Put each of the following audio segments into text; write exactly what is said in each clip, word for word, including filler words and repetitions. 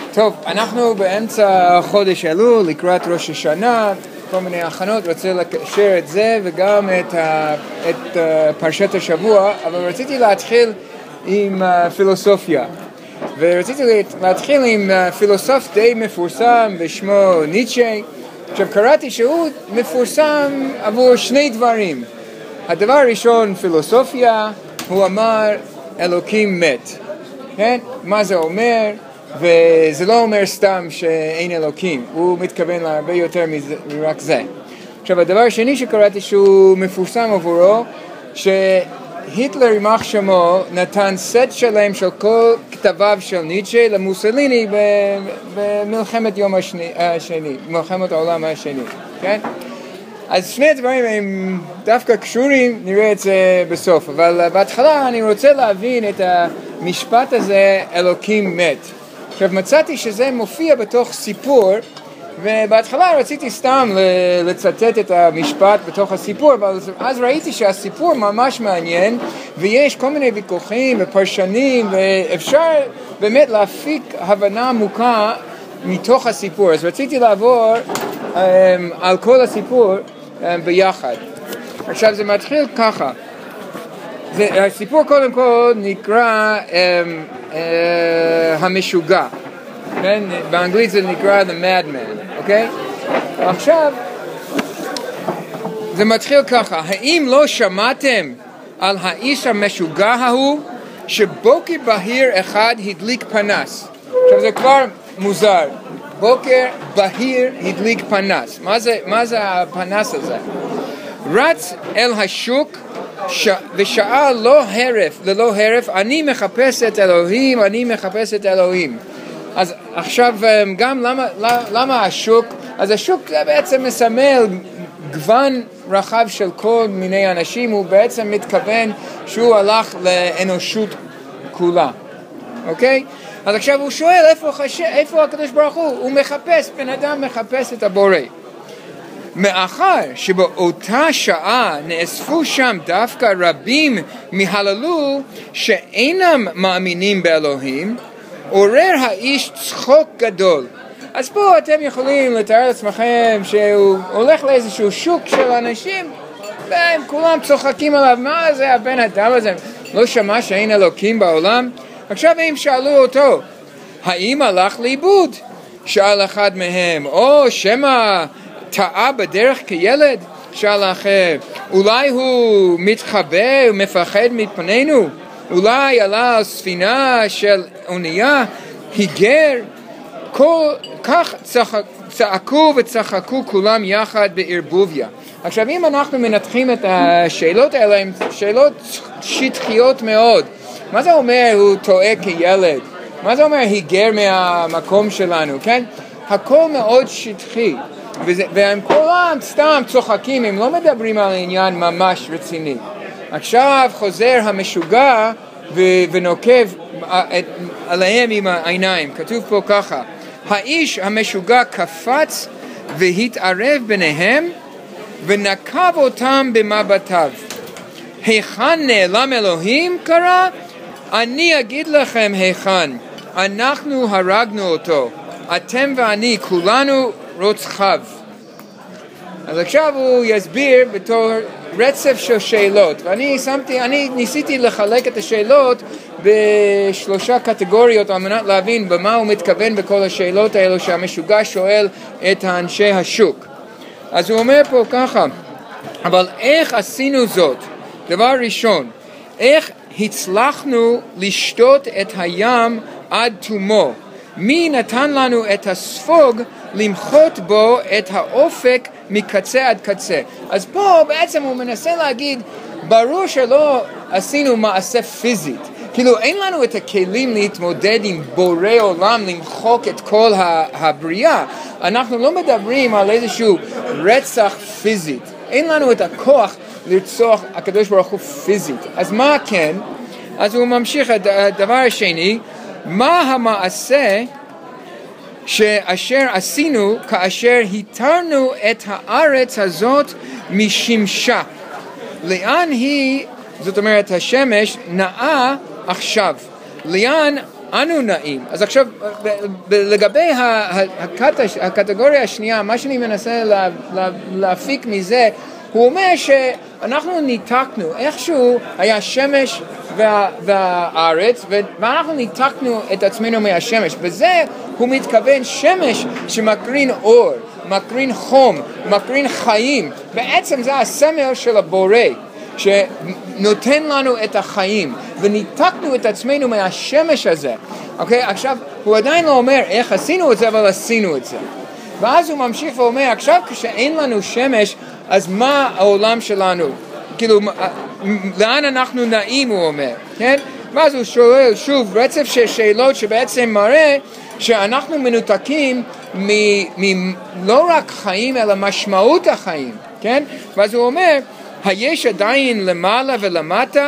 טוב, אנחנו באמצע חודש אלול, לקראת ראש השנה, כל מיני הכנות, רוצה לקשר את זה וגם את, ה, את פרשת השבוע, אבל רציתי להתחיל עם פילוסופיה. ורציתי להתחיל עם פילוסוף די מפורסם בשמו ניטשה. עכשיו קראתי שהוא מפורסם עבור שני דברים. הדבר הראשון, פילוסופיה, הוא אמר אלוקים מת. כן? מה זה אומר? וזה לא אומר סתם שאין אלוקים, הוא מתכוון להרבה יותר מרק זה. עכשיו הדבר השני שקראתי שהוא מפורסם עבורו, שהיטלר יימח שמו נתן סט שלם של כל כתביו של ניטשה למוסוליני במלחמת יום השני, השני, מלחמת העולם השני, כן? אז שני הדברים הם דווקא קשורים, נראה את זה בסוף, אבל בהתחלה אני רוצה להבין את המשפט הזה, אלוקים מת. עכשיו מצאתי שזה מופיע בתוך סיפור, ובהתחלה רציתי סתם לצטט את המשפט בתוך הסיפור, אבל אז ראיתי שהסיפור ממש מעניין, ויש כל מיני ויכוחים ופרשנים, ואפשר באמת להפיק הבנה עמוקה מתוך הסיפור. אז רציתי לעבור um, על כל הסיפור um, ביחד. עכשיו זה מתחיל ככה. זה, הסיפור קודם כל נקרא um, uh, המשוגע. כן? באנגלית זה נקרא The Madman, אוקיי? עכשיו, זה מתחיל ככה. האם לא שמעתם על האיש המשוגע ההוא שבוקר בהיר אחד הדליק פנס? עכשיו זה כבר מוזר. בוקר בהיר הדליק פנס. מה זה, מה זה הפנס הזה? רץ אל השוק ש... ושאל לא הרף, ללא הרף, אני מחפש את אלוהים, אני מחפש את אלוהים. אז עכשיו גם למה, למה השוק? אז השוק בעצם מסמל גוון רחב של כל מיני אנשים, הוא בעצם מתכוון שהוא הלך לאנושות כולה, אוקיי? אז עכשיו הוא שואל איפה, חש... איפה הקדוש ברוך הוא? הוא מחפש, בן אדם מחפש את הבורא. מאחר שבאותה שעה נאספו שם דווקא רבים מהללו שאינם מאמינים באלוהים, עורר האיש צחוק גדול. אז פה אתם יכולים לתאר לעצמכם שהוא הולך לאיזשהו שוק של אנשים והם כולם צוחקים עליו, מה זה הבן אדם הזה? לא שמע שאין אלוקים בעולם? עכשיו הם שאלו אותו, האם הלך לאיבוד? שאל אחד מהם, או שמא טעה בדרך כילד? שאל אחר, אולי הוא מתחבא ומפחד מפנינו? אולי עלה על ספינה של אונייה, היגר? כל, כך צחק, צעקו וצחקו כולם יחד בערבוביה. עכשיו אם אנחנו מנתחים את השאלות האלה, הן שאלות שטחיות מאוד. מה זה אומר הוא טועה כילד? מה זה אומר היגר מהמקום שלנו, כן? הכל מאוד שטחי, וזה, והם כולם סתם צוחקים, הם לא מדברים על עניין ממש רציני. עכשיו חוזר המשוגע ו- ונוקב עליהם עם העיניים. כתוב פה ככה, האיש המשוגע קפץ והתערב ביניהם ונקב אותם במבטיו. היכן נעלם אלוהים? קרא, אני אגיד לכם היכן, אנחנו הרגנו אותו, אתם ואני כולנו רוצחיו. אז עכשיו הוא יסביר בתור רצף של שאלות, ואני שמתי, אני ניסיתי לחלק את השאלות בשלושה קטגוריות על מנת להבין במה הוא מתכוון בכל השאלות האלו שהמשוגע שואל את האנשי השוק. אז הוא אומר פה ככה, אבל איך עשינו זאת? דבר ראשון, איך הצלחנו לשתות את הים עד תומו? מי נתן לנו את הספוג למחות בו את האופק מקצה עד קצה? אז פה בעצם הוא מנסה להגיד, ברור שלא עשינו מעשה פיזית, כאילו אין לנו את הכלים להתמודד עם בורא עולם, למחוק את כל הבריאה. אנחנו לא מדברים על איזשהו רצח פיזית, אין לנו את הכוח לרצוח הקדוש ברוך הוא פיזית. אז מה כן? אז הוא ממשיך, הדבר השני, מה המעשה שאשר עשינו כאשר התרנו את הארץ הזאת משמשה? לאן היא, זאת אומרת השמש, נעה עכשיו? לאן אנו נעים. אז עכשיו, לגבי הקטגוריה השנייה, מה שאני מנסה להפיק מזה, הוא אומר שאנחנו ניתקנו, איכשהו היה שמש וה, והארץ, ואנחנו ניתקנו את עצמנו מהשמש. בזה הוא מתכוון שמש שמקרין אור, מקרין חום, מקרין חיים. בעצם זה הסמל של הבורא, שנותן לנו את החיים, וניתקנו את עצמנו מהשמש הזה. אוקיי? עכשיו, הוא עדיין לא אומר איך עשינו את זה, אבל עשינו את זה. ואז הוא ממשיך ואומר, עכשיו כשאין לנו שמש, אז מה העולם שלנו? כאילו, לאן אנחנו נעים, הוא אומר, כן? ואז הוא שואל שוב רצף של שאלות שבעצם מראה שאנחנו מנותקים מ- מ- לא רק חיים, אלא משמעות החיים, כן? ואז הוא אומר, היש עדיין למעלה ולמטה,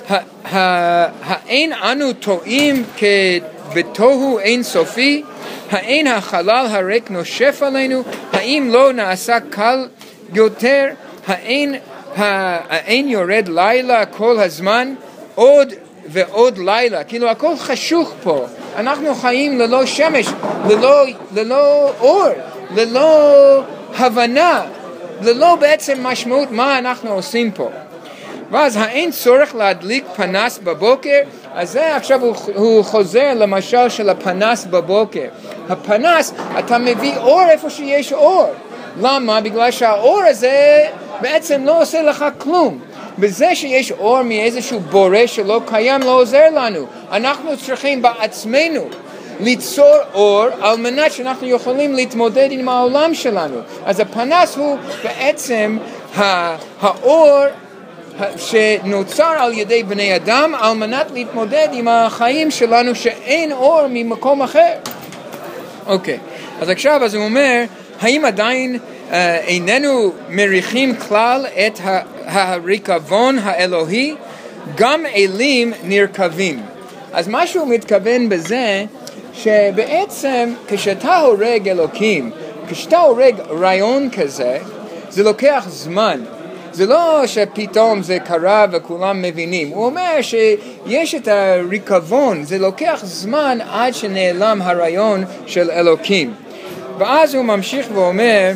האין אנו טועים כבתוהו אין סופי, האין החלל הריק נושף עלינו, האם לא נעשה קל יותר, האין, האין יורד לילה כל הזמן, עוד ועוד לילה, כאילו הכל חשוך פה, אנחנו חיים ללא שמש, ללא, ללא אור, ללא הבנה, ללא בעצם משמעות מה אנחנו עושים פה. ואז האין צורך להדליק פנס בבוקר, אז זה עכשיו הוא, הוא חוזר למשל של הפנס בבוקר. הפנס, אתה מביא אור איפה שיש אור. למה? בגלל שהאור הזה בעצם לא עושה לך כלום. בזה שיש אור מאיזשהו בורא שלא קיים לא עוזר לנו. אנחנו צריכים בעצמנו ליצור אור על מנת שאנחנו יכולים להתמודד עם העולם שלנו. אז הפנס הוא בעצם האור שנוצר על ידי בני אדם על מנת להתמודד עם החיים שלנו שאין אור ממקום אחר. אוקיי, אז עכשיו אז הוא אומר, האם עדיין אה, איננו מריחים כלל את הריקבון האלוהי? גם אלים נרכבים. אז מה שהוא מתכוון בזה, שבעצם כשאתה הורג אלוקים, כשאתה הורג רעיון כזה, זה לוקח זמן. זה לא שפתאום זה קרה וכולם מבינים. הוא אומר שיש את הריקבון, זה לוקח זמן עד שנעלם הרעיון של אלוקים. ואז הוא ממשיך ואומר,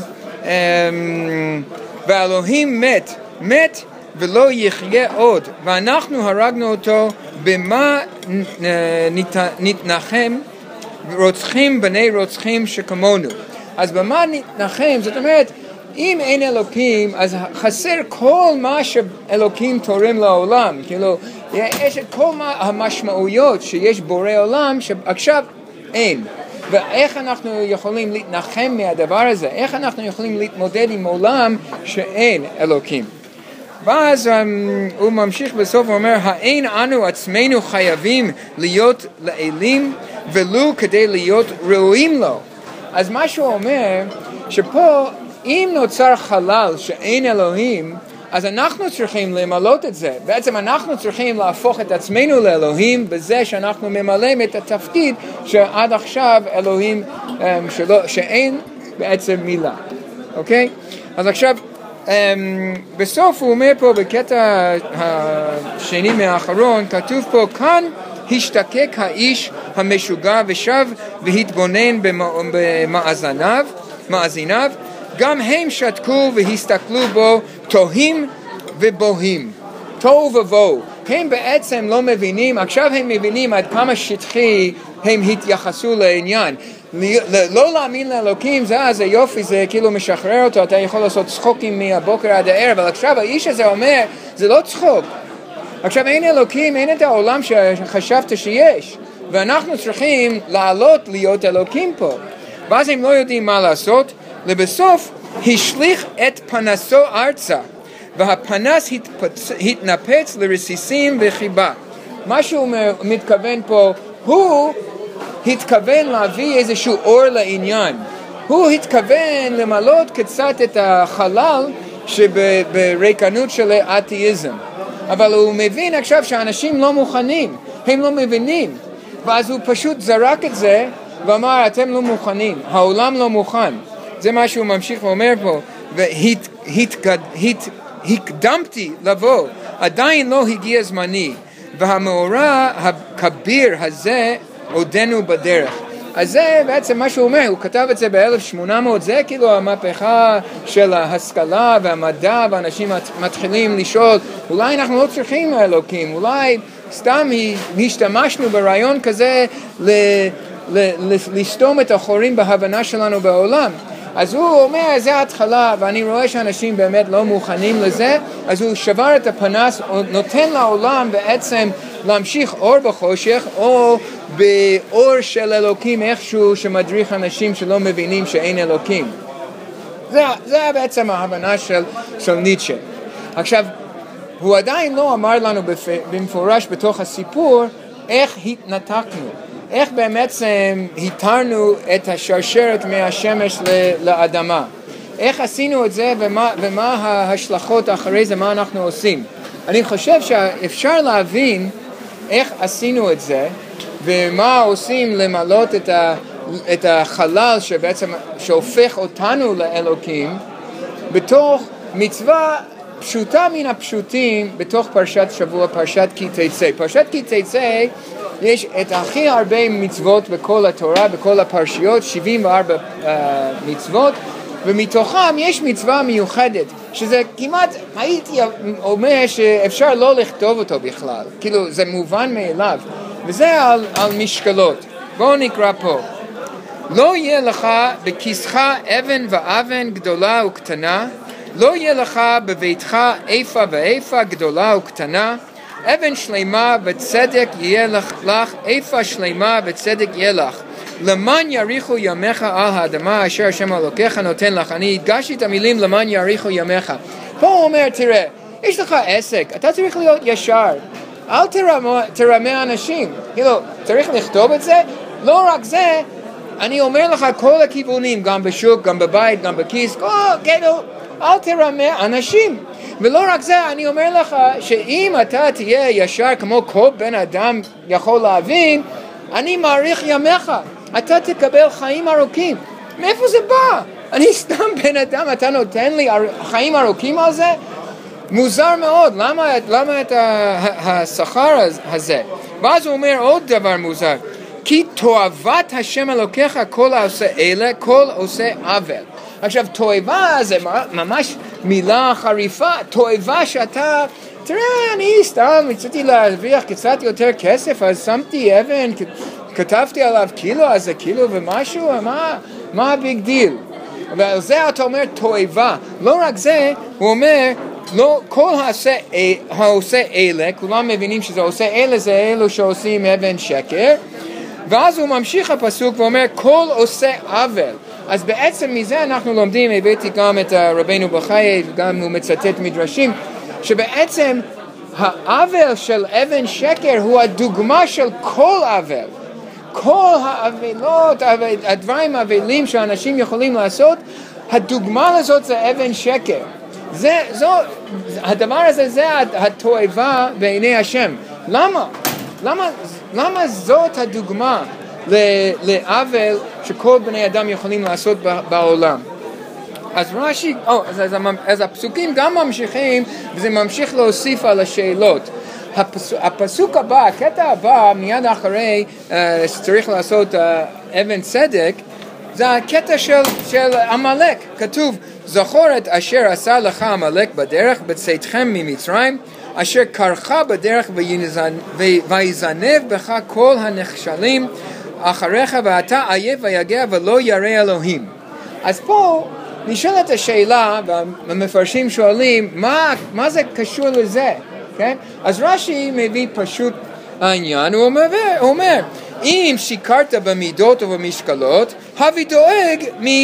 ואלוהים מת, מת ולא יחיה עוד, ואנחנו הרגנו אותו, במה נתנחם? רוצחים בני רוצחים שכמונו. אז במה נתנחם? זאת אומרת, אם אין אלוקים, אז חסר כל מה שאלוקים תורם לעולם. כאילו, יש את כל המשמעויות שיש בורא עולם שעכשיו אין. ואיך אנחנו יכולים להתנחם מהדבר הזה? איך אנחנו יכולים להתמודד עם עולם שאין אלוקים? ואז um, הוא ממשיך בסוף ואומר, האין אנו עצמנו חייבים להיות לאלים ולו כדי להיות ראויים לו. אז מה שהוא אומר, שפה אם נוצר חלל שאין אלוהים, אז אנחנו צריכים למלות את זה. בעצם אנחנו צריכים להפוך את עצמנו לאלוהים בזה שאנחנו ממלאים את התפקיד שעד עכשיו אלוהים שלא, שאין בעצם מילה. אוקיי? אז עכשיו, בסוף הוא אומר פה בקטע השני מהאחרון, כתוב פה, כאן השתקק האיש המשוגע ושב והתבונן במאזניו, מאזיניו, גם הם שתקו והסתכלו בו תוהים ובוהים. תוהו ובוהו. הם בעצם לא מבינים, עכשיו הם מבינים עד כמה שטחי הם התייחסו לעניין. לא להאמין לאלוקים זה, זה יופי, זה כאילו משחרר אותו, אתה יכול לעשות צחוקים מהבוקר עד הערב, אבל עכשיו האיש הזה אומר, זה לא צחוק. עכשיו אין אלוקים, אין את העולם שחשבת שיש, ואנחנו צריכים לעלות להיות אלוקים פה. ואז הם לא יודעים מה לעשות, לבסוף השליך את פנסו ארצה, והפנס התפצ... התנפץ לרסיסים וחיבה. מה שהוא מתכוון פה, הוא התכוון להביא איזשהו אור לעניין. הוא התכוון למלות קצת את החלל שבריקנות של האתאיזם. אבל הוא מבין עכשיו שאנשים לא מוכנים, הם לא מבינים. ואז הוא פשוט זרק את זה ואמר, אתם לא מוכנים, העולם לא מוכן. זה מה שהוא ממשיך ואומר פה, והקדמתי לבוא, עדיין לא הגיע זמני, והמאורע הכביר הזה עודנו בדרך. אז זה בעצם מה שהוא אומר, הוא כתב את זה ב-אלף שמונה מאות, זה כאילו המהפכה של ההשכלה והמדע, ואנשים מתחילים לשאול, אולי אנחנו לא צריכים אלוקים, אולי סתם השתמשנו ברעיון כזה ל... לסתום את החורים בהבנה שלנו בעולם. אז הוא אומר, זה ההתחלה, ואני רואה שאנשים באמת לא מוכנים לזה, אז הוא שבר את הפנס, נותן לעולם בעצם להמשיך אור בחושך, או באור של אלוקים איכשהו שמדריך אנשים שלא מבינים שאין אלוקים. זה, זה בעצם ההבנה של, של ניטשה. עכשיו, הוא עדיין לא אמר לנו במפורש בתוך הסיפור, איך התנתקנו. איך באמת היתרנו את השרשרת מהשמש לאדמה. איך עשינו את זה ומה, ומה ההשלכות אחרי זה, מה אנחנו עושים. אני חושב שאפשר להבין איך עשינו את זה, ומה עושים למלות את, ה, את החלל שבעצם, שהופך אותנו לאלוקים, בתוך מצווה פשוטה מן הפשוטים, בתוך פרשת שבוע, פרשת כי תצא. פרשת כי תצא, יש את הכי הרבה מצוות בכל התורה, בכל הפרשיות, שבעים וארבע uh, מצוות, ומתוכם יש מצווה מיוחדת, שזה כמעט, הייתי אומר שאפשר לא לכתוב אותו בכלל, כאילו זה מובן מאליו, וזה על, על משקלות. בואו נקרא פה. לא יהיה לך בכיסך אבן ואבן גדולה וקטנה, לא יהיה לך בביתך איפה ואיפה גדולה וקטנה, אבן שלמה וצדק יהיה לך, לך איפה שלמה וצדק יהיה לך. למען יאריכו ימיך על האדמה אשר השם אלוקיך נותן לך. אני הדגשתי את המילים למען יאריכו ימיך. פה הוא אומר, תראה, יש לך עסק, אתה צריך להיות ישר. אל תרמה, תרמה אנשים. כאילו, צריך לכתוב את זה. לא רק זה, אני אומר לך כל הכיוונים, גם בשוק, גם בבית, גם בכיס, כל, כאילו, אל תרמה אנשים. ולא רק זה, אני אומר לך שאם אתה תהיה ישר כמו כל בן אדם יכול להבין, אני מעריך ימיך, אתה תקבל חיים ארוכים. מאיפה זה בא? אני סתם בן אדם, אתה נותן לי חיים ארוכים על זה? מוזר מאוד, למה, למה את השכר הזה? ואז הוא אומר עוד דבר מוזר, כי תועבת השם אלוקיך כל העושה אלה, כל עושה עוול. עכשיו, תועבה זה ממש מילה חריפה, תועבה שאתה, תראה, אני סתם רציתי להרוויח קצת יותר כסף, אז שמתי אבן, כתבתי עליו קילו, אז זה קילו ומשהו, מה, מה הביג דיל? ועל זה אתה אומר תועבה. לא רק זה, הוא אומר, לא, כל העושה, העושה אלה, כולם מבינים שזה עושה אלה, זה אלו שעושים אבן שקר, ואז הוא ממשיך הפסוק ואומר, כל עושה עוול. אז בעצם מזה אנחנו לומדים, הבאתי גם את רבינו בחיי, וגם הוא מצטט מדרשים, שבעצם העוול של אבן שקר הוא הדוגמה של כל עוול. כל העוולות, הדברים העוולים שאנשים יכולים לעשות, הדוגמה לזאת זה אבן שקר. זה, זו, הדבר הזה זה התועבה בעיני השם. למה? למה, למה זאת הדוגמה לעוול שכל בני אדם יכולים לעשות בעולם? אז רש"י, או, אז, אז, אז הפסוקים גם ממשיכים, וזה ממשיך להוסיף על השאלות. הפסוק, הפסוק הבא, הקטע הבא, מיד אחרי uh, שצריך לעשות uh, אבן צדק, זה הקטע של, של עמלק. כתוב, זכור את אשר עשה לך עמלק בדרך בצאתכם ממצרים, אשר קרך בדרך ויזנב בך כל הנחשלים אחריך, ואתה עייף ויגע ולא ירא אלוהים. אז פה נשאלת השאלה, והמפרשים שואלים, מה, מה זה קשור לזה? כן? אז רש"י מביא פשוט העניין, הוא אומר, הוא אומר, אם שיקרת במידות ובמשקלות, הבי דואג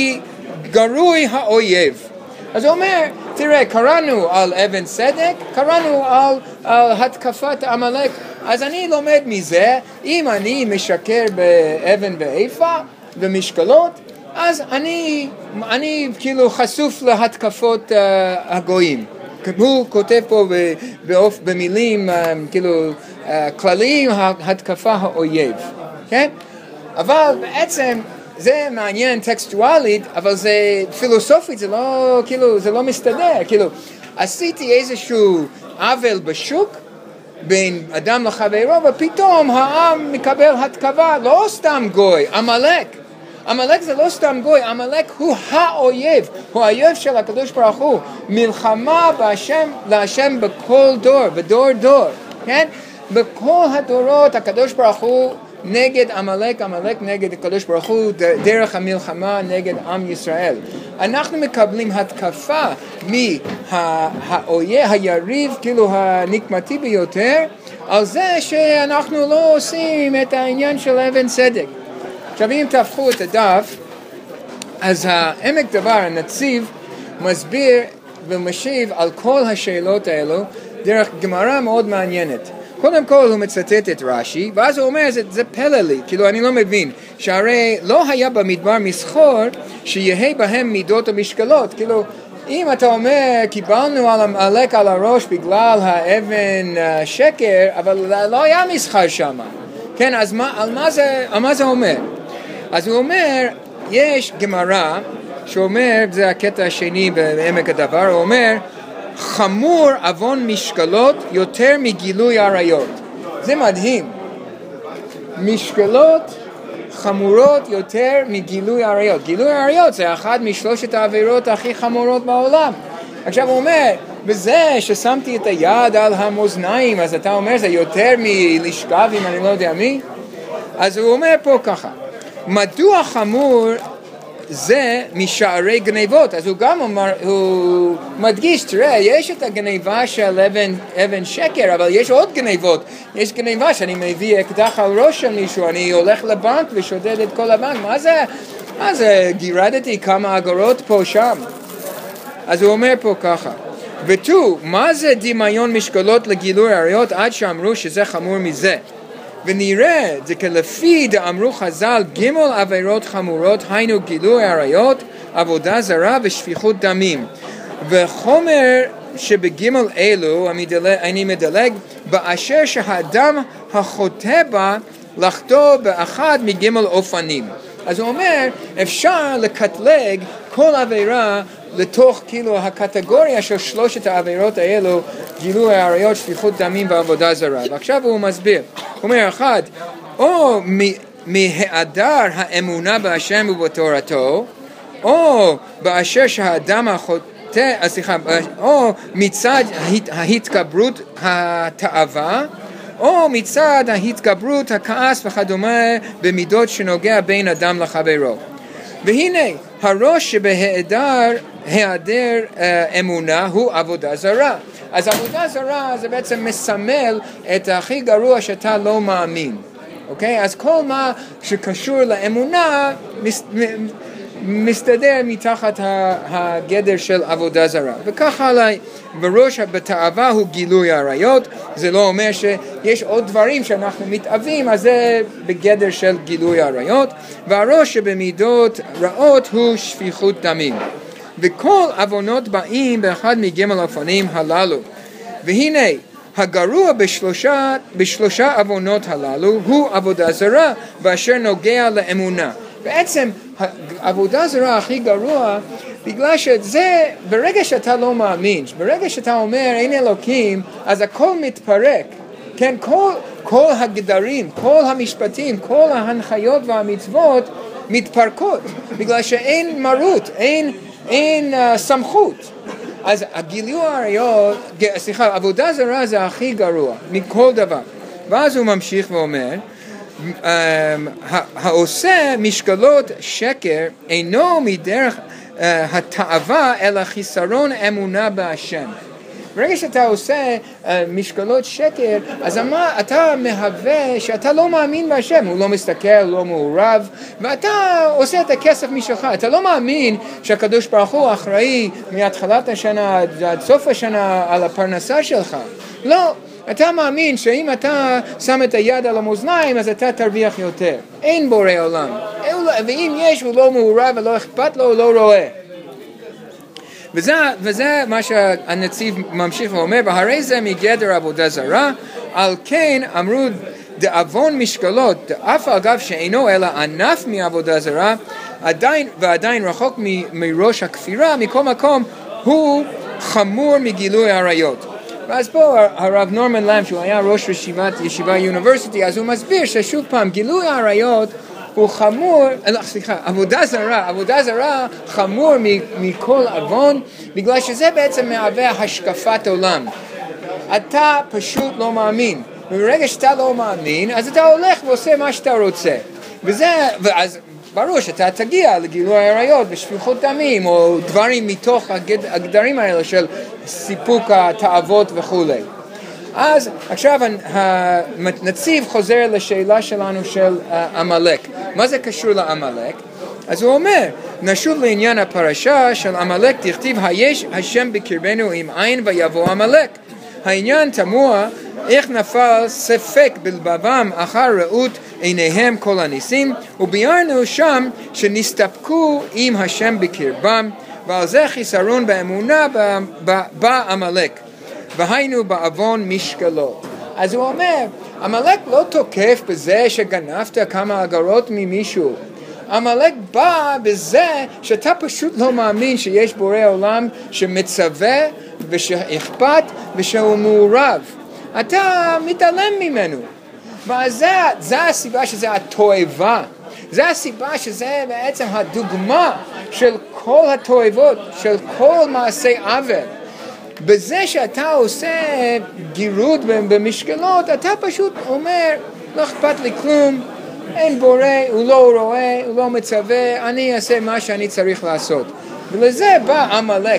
מגרוי האויב. אז הוא אומר, תראה, קראנו על אבן צדק, קראנו על, על התקפת עמלק, אז אני לומד מזה, אם אני משקר באבן ואיפה ומשקלות, אז אני, אני כאילו חשוף להתקפות uh, הגויים. הוא כותב פה באופ, במילים uh, כאילו uh, כלליים, התקפה האויב. כן? אבל בעצם זה מעניין טקסטואלית, אבל זה פילוסופית, זה לא, כאילו, זה לא מסתדר. כאילו, עשיתי איזשהו עוול בשוק, בין אדם לחברו, ופתאום העם מקבל התקפה, לא סתם גוי, עמלק. עמלק זה לא סתם גוי, עמלק הוא האויב, הוא האויב של הקדוש ברוך הוא, מלחמה בהשם, להשם בכל דור, בדור דור, כן? בכל הדורות הקדוש ברוך הוא נגד עמלק, עמלק נגד הקדוש ברוך הוא, דרך המלחמה נגד עם ישראל. אנחנו מקבלים התקפה מהאויב, היריב, כאילו הנקמתי ביותר, על זה שאנחנו לא עושים את העניין של אבן צדק. עכשיו אם תהפכו את הדף, אז העמק דבר, הנציב, מסביר ומשיב על כל השאלות האלו דרך גמרא מאוד מעניינת. קודם כל הוא מצטט את רש"י, ואז הוא אומר, זה, זה פלא לי, כאילו אני לא מבין, שהרי לא היה במדבר מסחור שיהיה בהם מידות המשקלות, כאילו אם אתה אומר, קיבלנו על עמלק על הראש בגלל האבן שקר, אבל לא היה מסחר שם, כן, אז מה, על מה זה, על מה זה אומר? אז הוא אומר, יש גמרא שאומר, זה הקטע השני בעמק הדבר, הוא אומר, חמור עוון משקלות יותר מגילוי עריות. זה מדהים. משקלות חמורות יותר מגילוי עריות. גילוי עריות זה אחת משלושת העבירות הכי חמורות בעולם. עכשיו הוא אומר, בזה ששמתי את היד על המאזניים, אז אתה אומר, זה יותר מלשכב אם אני לא יודע מי? אז הוא אומר פה ככה, מדוע חמור זה משערי גניבות? אז הוא גם אומר, הוא מדגיש, תראה, יש את הגניבה של אבן, אבן שקר, אבל יש עוד גניבות. יש גניבה שאני מביא אקדח על ראש של מישהו, אני הולך לבנק ושודד את כל הבנק. מה זה? מה זה? גירדתי כמה אגורות פה שם. אז הוא אומר פה ככה, ותו, מה זה דמיון משקלות לגילוי עריות עד שאמרו שזה חמור מזה? ונראה, זה כלפי דאמרו חז"ל ג' עבירות חמורות, היינו גילוי עריות, עבודה זרה ושפיכות דמים. וחומר שבג' אלו, אני מדלג, באשר שהאדם החוטא בה לחטוא באחד מג' אופנים. אז הוא אומר, אפשר לקטלג כל עבירה לתוך כאילו הקטגוריה של שלושת העבירות האלו, גילוי עריות, שפיכות דמים ועבודה זרה. ועכשיו הוא מסביר, הוא אומר אחד, או מהיעדר האמונה בהשם ובתורתו, או באשר שהאדם החוטא, סליחה, או מצד ההתגברות התאווה, או מצד ההתגברות הכעס וכדומה במידות שנוגע בין אדם לחברו. והנה, הראש שבהיעדר היעדר אה, אמונה הוא עבודה זרה. אז עבודה זרה זה בעצם מסמל את הכי גרוע שאתה לא מאמין. אוקיי? אז כל מה שקשור לאמונה מס, מסתדר מתחת הגדר של עבודה זרה. וככה עליי, וראש בתאווה הוא גילוי עריות. זה לא אומר שיש עוד דברים שאנחנו מתאווים, אז זה בגדר של גילוי עריות. והראש שבמידות רעות הוא שפיכות דמים. וכל עוונות באים באחד מג' אופנים הללו. והנה, הגרוע בשלושה, בשלושה עוונות הללו הוא עבודה זרה, באשר נוגע לאמונה. בעצם, העבודה זרה הכי גרוע, בגלל שזה, ברגע שאתה לא מאמין, ברגע שאתה אומר אין אלוקים, אז הכל מתפרק. כן, כל, כל הגדרים, כל המשפטים, כל ההנחיות והמצוות מתפרקות, בגלל שאין מרות, אין, אין uh, סמכות. אז הגילוי עריות, סליחה, עבודה זרה זה הכי גרוע מכל דבר. ואז הוא ממשיך ואומר, העושה משקלות שקר אינו מדרך התאווה אלא חיסרון אמונה בהשם. ברגע שאתה עושה משקלות שקר, אז אתה מהווה שאתה לא מאמין בהשם, הוא לא מסתכל, לא מעורב, ואתה עושה את הכסף משלך. אתה לא מאמין שהקדוש ברוך הוא אחראי מהתחלת השנה עד סוף השנה על הפרנסה שלך. לא. אתה מאמין שאם אתה שם את היד על המאזניים, אז אתה תרוויח יותר. אין בורא עולם. ואם יש, הוא לא מעורב ולא אכפת לו, הוא לא רואה. וזה, וזה מה שהנציב ממשיך ואומר, והרי זה מגדר עבודה זרה, על כן אמרו דאבון משקלות, דאף אגב שאינו אלא ענף מעבודה זרה, עדיין, ועדיין רחוק מ, מראש הכפירה, מכל מקום, הוא חמור מגילוי עריות. ואז פה הרב נורמן למב, שהוא היה ראש ישיבת ישיבה יוניברסיטי, אז הוא מסביר ששוב פעם, גילוי העריות הוא חמור, סליחה, עבודה זרה, עבודה זרה חמור מכל עוון, בגלל שזה בעצם מהווה השקפת עולם. אתה פשוט לא מאמין, וברגע שאתה לא מאמין, אז אתה הולך ועושה מה שאתה רוצה. וזה, ואז ברור שאתה תגיע לגילוי העריות ושפיכות דמים, או דברים מתוך הגדרים האלה של סיפוק התאוות וכו'. אז עכשיו הנציב חוזר לשאלה שלנו של עמלק. מה זה קשור לעמלק? אז הוא אומר, נשוב לעניין הפרשה של עמלק, תכתיב היש השם בקרבנו עם עין ויבוא עמלק. העניין תמוה, איך נפל ספק בלבבם אחר ראות עיניהם כל הניסים, וביארנו שם שנסתפקו עם השם בקרבם, ועל זה חיסרון באמונה בעמלק, והיינו בעוון משקלות. אז הוא אומר, עמלק לא תוקף בזה שגנבת כמה אגרות ממישהו. עמלק בא בזה שאתה פשוט לא מאמין שיש בורא עולם שמצווה ושאכפת ושהוא מעורב. אתה מתעלם ממנו. וזה זה הסיבה שזה התועבה. זה הסיבה שזה בעצם הדוגמה של כל התועבות, של כל מעשי עוול. בזה שאתה עושה גירות במשקלות, אתה פשוט אומר, לא אכפת לי כלום, אין בורא, הוא לא רואה, הוא לא מצווה, אני אעשה מה שאני צריך לעשות. ולזה בא עמלק,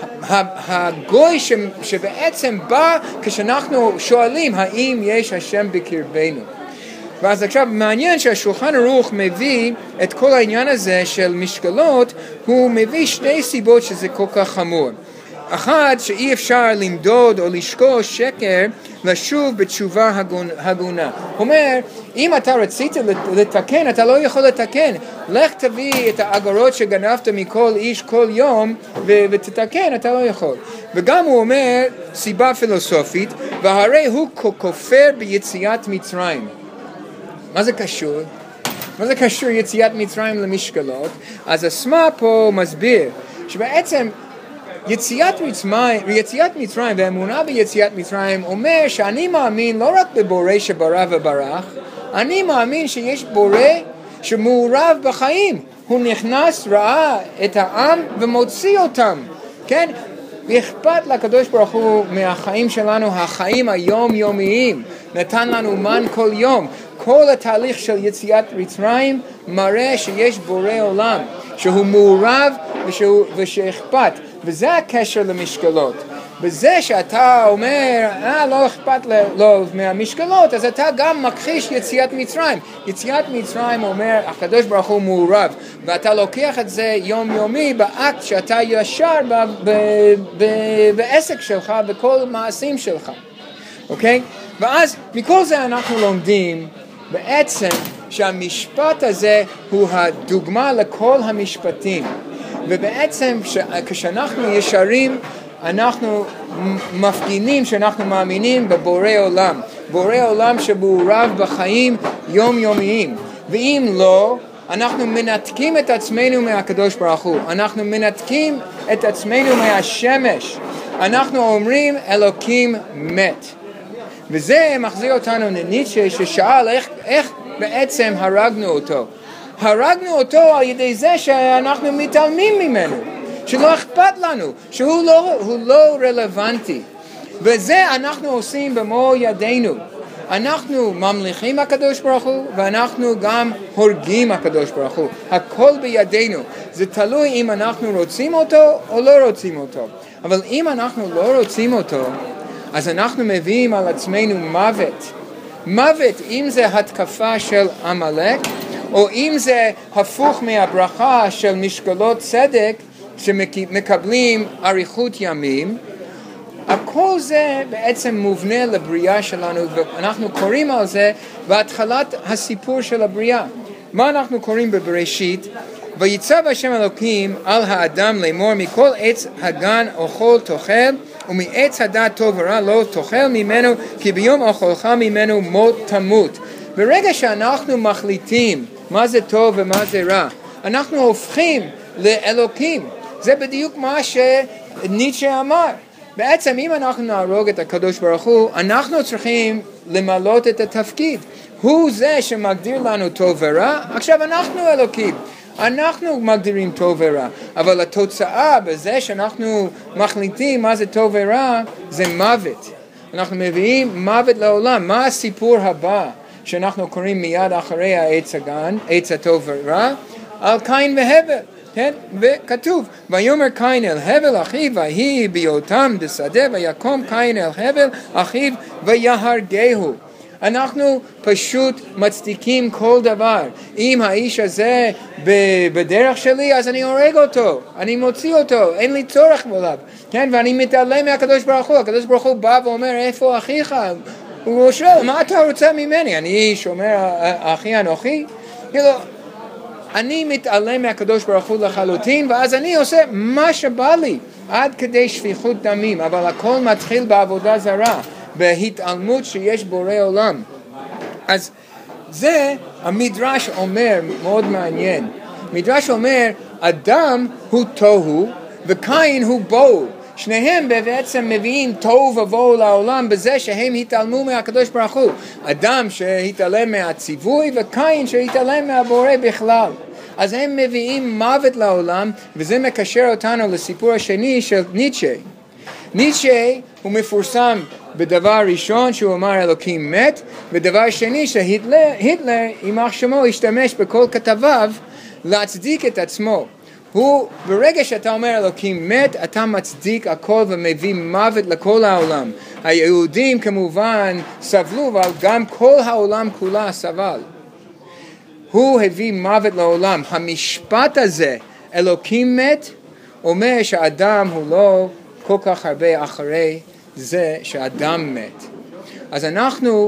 הגוי שבעצם בא כשאנחנו שואלים האם יש השם בקרבנו. ואז עכשיו מעניין שהשולחן ערוך מביא את כל העניין הזה של משקלות, הוא מביא שתי סיבות שזה כל כך חמור. אחד, שאי אפשר למדוד או לשקול שקר לשוב בתשובה הגונה. הוא אומר, אם אתה רצית לתקן, אתה לא יכול לתקן. לך תביא את האגרות שגנבת מכל איש כל יום ותתקן, אתה לא יכול. וגם הוא אומר, סיבה פילוסופית, והרי הוא כופר ביציאת מצרים. מה זה קשור? מה זה קשור יציאת מצרים למשקלות? אז הסמה פה מסביר שבעצם יציאת מצרים, יציאת מצרים והאמונה ביציאת מצרים אומר שאני מאמין לא רק בבורא שברא וברך, אני מאמין שיש בורא שמעורב בחיים. הוא נכנס, ראה את העם ומוציא אותם, כן? ואכפת לקדוש ברוך הוא מהחיים שלנו, החיים היומיומיים, נתן לנו מן כל יום. כל התהליך של יציאת מצרים מראה שיש בורא עולם, שהוא מעורב ושהוא, ושאכפת. וזה הקשר למשקלות. בזה שאתה אומר, אה, לא אכפת לו מהמשקלות, אז אתה גם מכחיש יציאת מצרים. יציאת מצרים אומר, הקדוש ברוך הוא מעורב, ואתה לוקח את זה יום יומי באקט שאתה ישר ב- ב- ב- בעסק שלך, בכל מעשים שלך. אוקיי? ואז מכל זה אנחנו לומדים בעצם שהמשפט הזה הוא הדוגמה לכל המשפטים. ובעצם כשאנחנו ישרים, אנחנו מפגינים שאנחנו מאמינים בבורא עולם. בורא עולם שמעורב בחיים יומיומיים. ואם לא, אנחנו מנתקים את עצמנו מהקדוש ברוך הוא. אנחנו מנתקים את עצמנו מהשמש. אנחנו אומרים אלוקים מת. וזה מחזיר אותנו לניטשה ששאל איך, איך בעצם הרגנו אותו. הרגנו אותו על ידי זה שאנחנו מתעלמים ממנו, שלא אכפת לנו, שהוא לא, הוא לא רלוונטי. וזה אנחנו עושים במו ידינו. אנחנו ממליכים הקדוש ברוך הוא, ואנחנו גם הורגים הקדוש ברוך הוא. הכל בידינו. זה תלוי אם אנחנו רוצים אותו או לא רוצים אותו. אבל אם אנחנו לא רוצים אותו, אז אנחנו מביאים על עצמנו מוות. מוות, אם זה התקפה של עמלק, או אם זה הפוך מהברכה של משקלות צדק שמקבלים אריכות ימים, הכל זה בעצם מובנה לבריאה שלנו, ואנחנו קוראים על זה בהתחלת הסיפור של הבריאה. מה אנחנו קוראים בבראשית? ויצב השם אלוקים על האדם לאמור, מכל עץ הגן אוכל תאכל, ומעץ הדעת טוב ורע לא תאכל ממנו, כי ביום אוכלך ממנו מות תמות. ברגע שאנחנו מחליטים מה זה טוב ומה זה רע, אנחנו הופכים לאלוקים. זה בדיוק מה שניטשה אמר. בעצם אם אנחנו נהרוג את הקדוש ברוך הוא, אנחנו צריכים למלות את התפקיד. הוא זה שמגדיר לנו טוב ורע, עכשיו אנחנו אלוקים. אנחנו מגדירים טוב ורע, אבל התוצאה בזה שאנחנו מחליטים מה זה טוב ורע, זה מוות. אנחנו מביאים מוות לעולם. מה הסיפור הבא שאנחנו קוראים מיד אחרי העץ הגן, עץ הטוב ורע? על קין והבל. כן? וכתוב, ויאמר קין אל הבל אחיו, ויהי בהיותם בשדה, ויקום קין אל הבל אחיו, ויהרגהו. אנחנו פשוט מצדיקים כל דבר. אם האיש הזה בדרך שלי, אז אני הורג אותו, אני מוציא אותו, אין לי צורך בו. כן? ואני מתעלם מהקדוש ברוך הוא. הקדוש ברוך הוא בא ואומר, איפה אחיך? הוא שואל, מה אתה רוצה ממני? אני שומר אחי אנוכי? כאילו, אני מתעלם מהקדוש ברוך הוא לחלוטין, ואז אני עושה מה שבא לי, עד כדי שפיכות דמים, אבל הכל מתחיל בעבודה זרה, בהתעלמות שיש בורא עולם. אז זה המדרש אומר, מאוד מעניין. מדרש אומר, אדם הוא תוהו וקין הוא בוהו. שניהם בעצם מביאים תוהו ובוהו לעולם בזה שהם התעלמו מהקדוש ברוך הוא. אדם שהתעלם מהציווי וקין שהתעלם מהבורא בכלל. אז הם מביאים מוות לעולם, וזה מקשר אותנו לסיפור השני של ניטשה. ניטשה הוא מפורסם בדבר ראשון שהוא אמר אלוקים מת, ודבר שני שהיטלר, היטלר, יימח שמו, השתמש בכל כתביו להצדיק את עצמו. הוא, ברגע שאתה אומר אלוקים מת, אתה מצדיק הכל ומביא מוות לכל העולם. היהודים כמובן סבלו, אבל גם כל העולם כולה סבל. הוא הביא מוות לעולם. המשפט הזה, אלוקים מת, אומר שהאדם הוא לא כל כך הרבה אחרי זה שאדם מת. אז אנחנו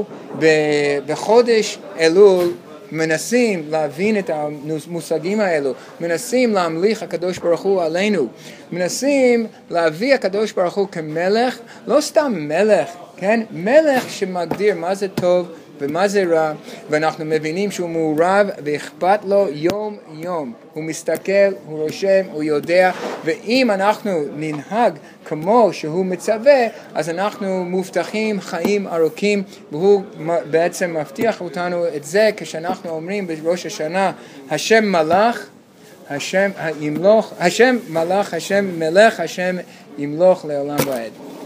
בחודש אלול מנסים להבין את המושגים האלו, מנסים להמליך הקדוש ברוך הוא עלינו, מנסים להביא הקדוש ברוך הוא כמלך, לא סתם מלך, כן? מלך שמגדיר מה זה טוב ומה זה רע, ואנחנו מבינים שהוא מעורב ואכפת לו יום יום. הוא מסתכל, הוא רושם, הוא יודע, ואם אנחנו ננהג כמו שהוא מצווה, אז אנחנו מובטחים חיים ארוכים, והוא בעצם מבטיח אותנו את זה כשאנחנו אומרים בראש השנה, השם מלך, השם ימלוך, השם מלך, השם מלך, השם ימלוך לעולם ועד.